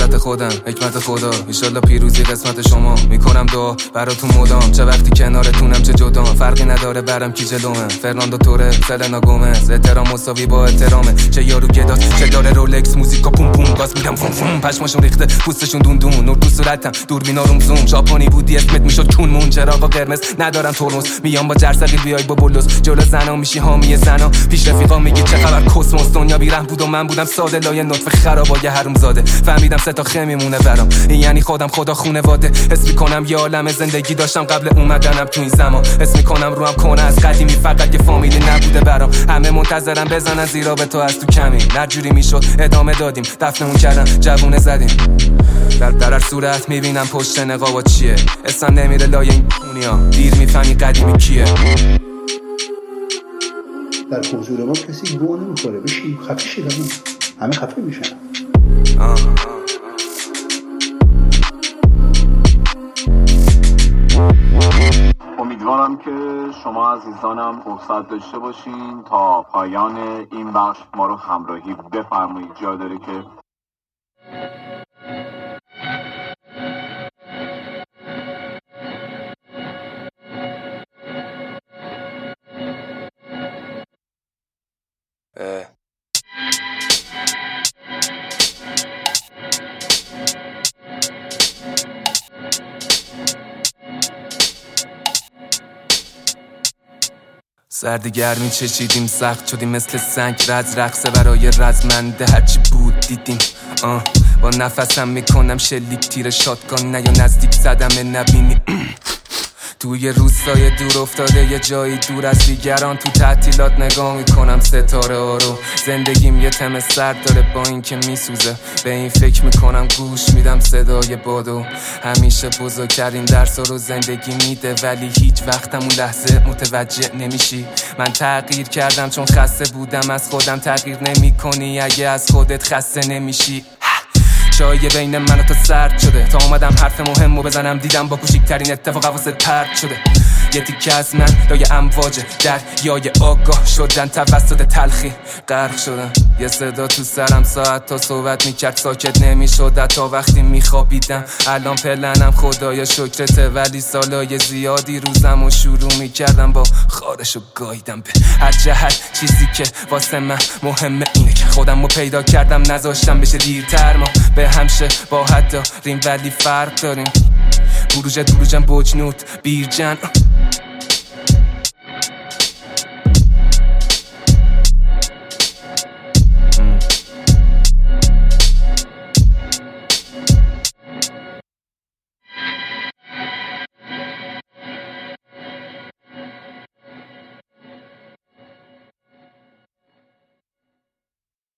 حکمت خودم، حکمت خدا، ایشالله پیروزی قسمت شما. میکنم دعا براتون مدام، چه وقتی کنارتونم چه جدام. فرقی نداره برم کی جلومه، فرناندو توره، سلنا گومز. احترام مساوی با احترامه، چه یارو گداست چه داره رولکس، موزیکا پوم پوم گاز میدم فوم فوم. پشماشون ریخته پوستشون دون دون، نور تو صورتم دوربینا روم زوم. ژاپنی بودی اسمت میشد کون مون، چراغا قرمز ندارم ترمز. میام با جرثقیل بیای با بلوز، جلو زنا میشی حامی زنا. پیش رفیقا میگی چه خبر کسموس، دنیا بیرحم بود و من بودم ساده لایه نطفه خرابای حروم زاده. فهمیدم سه تا خه میمونه برام، این یعنی خودم خدا خونواده. حس میکنم یه عالم زندگی داشتم قبل اومدنم تو این زمان. حس میکنم روام کنه از قدیمی، فقط یه فامیلی نبوده برام. همه منتظرم بزنن زیرا به تو از تو کمی. نجوری میشد ادامه دادیم، دفنمون کردن جوونه زدیم. در هر صورت میبینم پشت نقابا چیه، اسم نمیره لایه این دنیا. دیر میفهمی قدیمی کیه. در حضور ما کسی گوه نمیخوره، بشی خفه شدن، همه خفه میشن. امیدوارم که شما عزیزانم فرصت داشته باشین تا پایان این بخش ما رو همراهی بفرمایید. جا داره که سردی گرمی چشیدیم، سخت شدیم مثل سنگ رز. رقصه برای رزمنده هرچی بود دیدیم. با نفسم میکنم شلیک، تیر شاتگان نه یا نزدیک زدم نبینی. توی روستای دور افتاده یه جایی دور از دیگران، تو تعطیلات نگاه میکنم ستاره ها رو. زندگیم یه تم سرد داره با این که میسوزه، به این فکر میکنم گوش میدم صدای بادو. همیشه بزرگترین درس رو زندگی میده، ولی هیچ وقتم اون لحظه متوجه نمیشی. من تغییر کردم چون خسته بودم از خودم. تغییر نمی کنی اگه از خودت خسته نمیشی. چای بین من و تو سرد شده، تا اومدم حرف مهمو بزنم دیدم با کوچیکترین اتفاق حواست پرت شده. یه تیکه از من لای امواج دریای آگاه شدن، توسط تلخی غرق شدن. یه صدا تو سرم ساعت تا صحبت میکرد، ساکت نمیشد تا وقتی میخوابیدم. الان پلنم خدایا شکرته، ولی سالای زیادی روزمو شروع میکردم با خارشو گایدم به هر جهت. چیزی که واسه من مهمه اینه که خودمو پیدا کردم، نذاشتم بشه دیرتر. ما به همشه باحت داریم ولی فرق داریم. بروجم بجنوت بیرجن